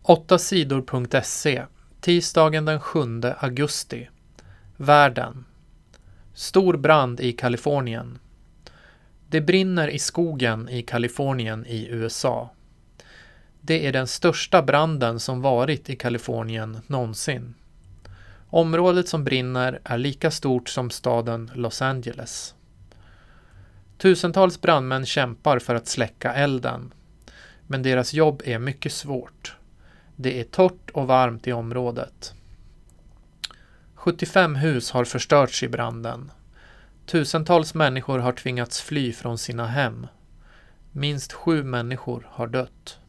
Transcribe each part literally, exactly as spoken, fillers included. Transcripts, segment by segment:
åtta sidor punkt se, tisdagen den sjunde augusti. Världen. Stor brand i Kalifornien. Det brinner i skogen i Kalifornien i U S A. Det är den största branden som varit i Kalifornien någonsin. Området som brinner är lika stort som staden Los Angeles. Tusentals brandmän kämpar för att släcka elden. Men deras jobb är mycket svårt. Det är torrt och varmt i området. sjuttiofem hus har förstörts i branden. Tusentals människor har tvingats fly från sina hem. Minst sju människor har dött.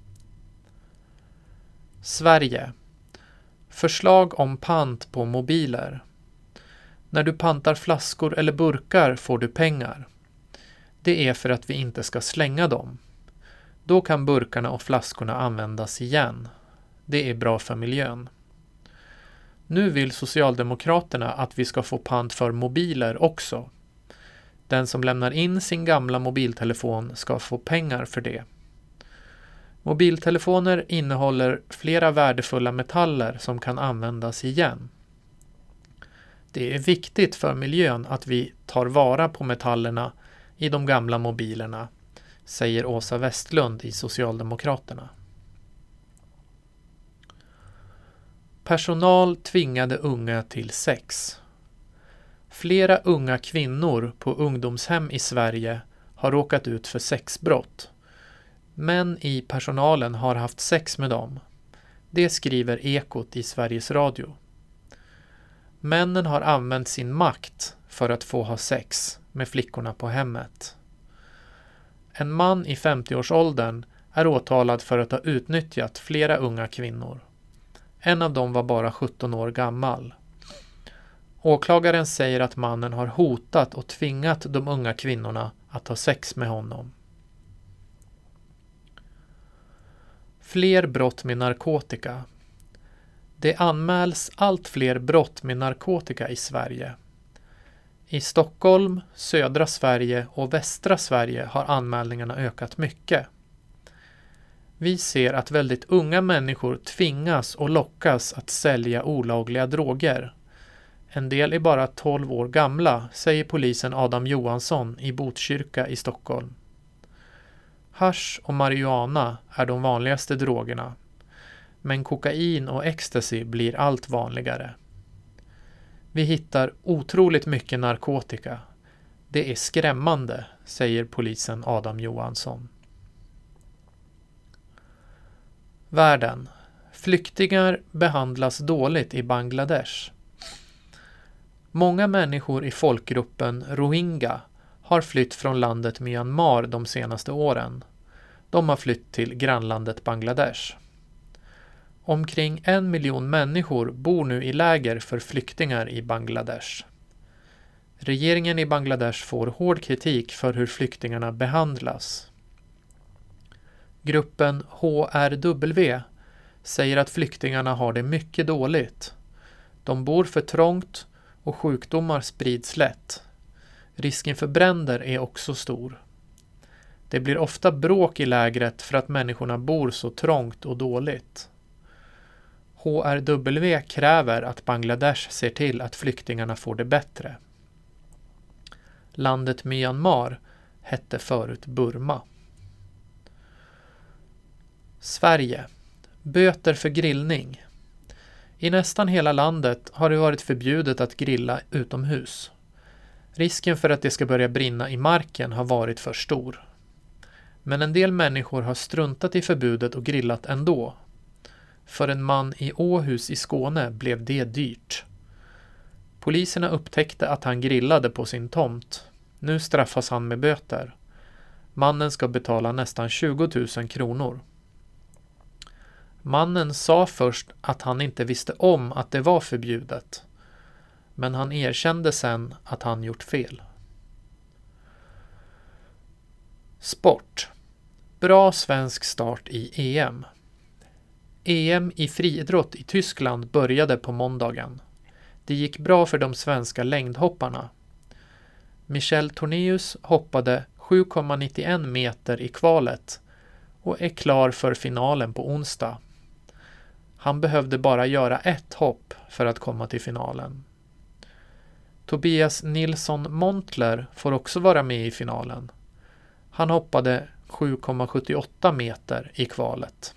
Sverige. Förslag om pant på mobiler. När du pantar flaskor eller burkar får du pengar. Det är för att vi inte ska slänga dem. Då kan burkarna och flaskorna användas igen. Det är bra för miljön. Nu vill Socialdemokraterna att vi ska få pant för mobiler också. Den som lämnar in sin gamla mobiltelefon ska få pengar för det. Mobiltelefoner innehåller flera värdefulla metaller som kan användas igen. Det är viktigt för miljön att vi tar vara på metallerna i de gamla mobilerna, säger Åsa Westlund i Socialdemokraterna. Personal tvingade unga till sex. Flera unga kvinnor på ungdomshem i Sverige har råkat ut för sexbrott. Män i personalen har haft sex med dem. Det skriver Ekot i Sveriges Radio. Männen har använt sin makt för att få ha sex med flickorna på hemmet. En man i femtioårsåldern är åtalad för att ha utnyttjat flera unga kvinnor. En av dem var bara sjutton år gammal. Åklagaren säger att mannen har hotat och tvingat de unga kvinnorna att ha sex med honom. Fler brott med narkotika. Det anmäls allt fler brott med narkotika i Sverige. I Stockholm, södra Sverige och västra Sverige har anmälningarna ökat mycket. Vi ser att väldigt unga människor tvingas och lockas att sälja olagliga droger. En del är bara tolv år gamla, säger polisen Adam Johansson i Botkyrka i Stockholm. Hasch och marijuana är de vanligaste drogerna, men kokain och ecstasy blir allt vanligare. Vi hittar otroligt mycket narkotika. Det är skrämmande, säger polisen Adam Johansson. Världen. Flyktingar behandlas dåligt i Bangladesh. Många människor i folkgruppen Rohingya har flytt från landet Myanmar de senaste åren. De har flytt till grannlandet Bangladesh. Omkring en miljon människor bor nu i läger för flyktingar i Bangladesh. Regeringen i Bangladesh får hård kritik för hur flyktingarna behandlas. Gruppen H R W säger att flyktingarna har det mycket dåligt. De bor för trångt och sjukdomar sprids lätt. Risken för bränder är också stor. Det blir ofta bråk i lägret för att människorna bor så trångt och dåligt. H R W kräver att Bangladesh ser till att flyktingarna får det bättre. Landet Myanmar hette förut Burma. Sverige. Böter för grillning. I nästan hela landet har det varit förbjudet att grilla utomhus. Risken för att det ska börja brinna i marken har varit för stor. Men en del människor har struntat i förbudet och grillat ändå. För en man i Åhus i Skåne blev det dyrt. Poliserna upptäckte att han grillade på sin tomt. Nu straffas han med böter. Mannen ska betala nästan tjugo tusen kronor. Mannen sa först att han inte visste om att det var förbjudet. Men han erkände sen att han gjort fel. Sport. Bra svensk start i E M. E M i friidrott i Tyskland började på måndagen. Det gick bra för de svenska längdhopparna. Michel Tornéus hoppade sju komma nittioen meter i kvalet och är klar för finalen på onsdag. Han behövde bara göra ett hopp för att komma till finalen. Tobias Nilsson Montler får också vara med i finalen. Han hoppade sju komma sjuttioåtta meter i kvalet.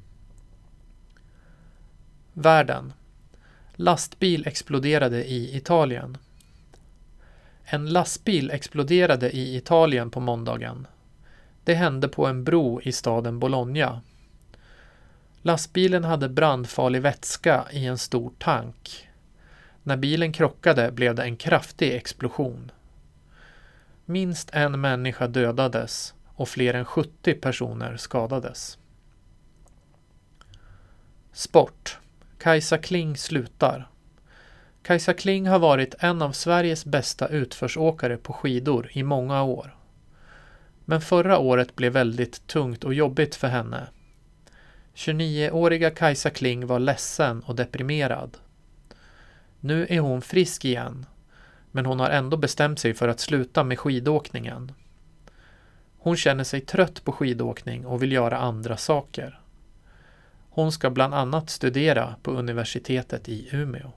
Världen. Lastbil exploderade i Italien. En lastbil exploderade i Italien på måndagen. Det hände på en bro i staden Bologna. Lastbilen hade brandfarlig vätska i en stor tank. När bilen krockade blev det en kraftig explosion. Minst en människa dödades och fler än sjuttio personer skadades. Sport. Kajsa Kling slutar. Kajsa Kling har varit en av Sveriges bästa utförsåkare på skidor i många år. Men förra året blev väldigt tungt och jobbigt för henne. tjugonioåriga Kajsa Kling var ledsen och deprimerad. Nu är hon frisk igen, men hon har ändå bestämt sig för att sluta med skidåkningen. Hon känner sig trött på skidåkning och vill göra andra saker. Hon ska bland annat studera på universitetet i Umeå.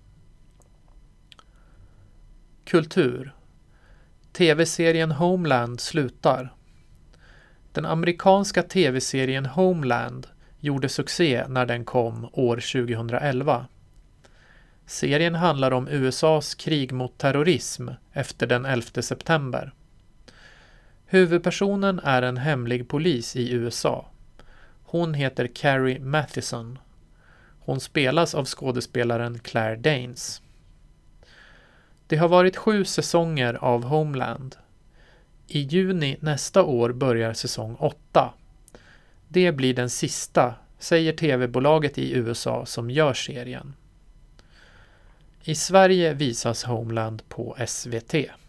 Kultur. T V-serien Homeland slutar. Den amerikanska tv-serien Homeland gjorde succé när den kom år tjugohundraelva. Serien handlar om U S A:s krig mot terrorism efter den elfte september. Huvudpersonen är en hemlig polis i U S A. Hon heter Carrie Mathison. Hon spelas av skådespelaren Claire Danes. Det har varit sju säsonger av Homeland. I juni nästa år börjar säsong åtta. Det blir den sista, säger tv-bolaget i U S A som gör serien. I Sverige visas Homeland på S V T.